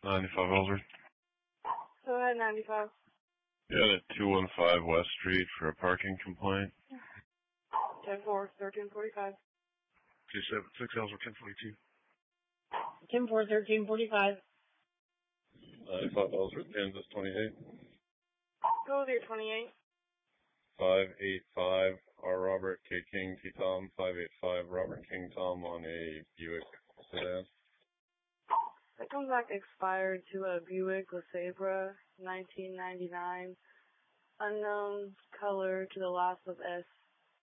95 Ellsworth. Go ahead, 95. Yeah, at 215 West Street for a parking complaint. 10-4, 1345. 276 Ellsworth, 1042. 10-4, 1345. 95 Ellsworth, Kansas 28. Go with your 28. 585 R. Robert K. King T. Tom, 585 Robert King Tom on a Buick sedan. That comes back expired to a Buick LeSabre, 1999. Unknown color to the last of S.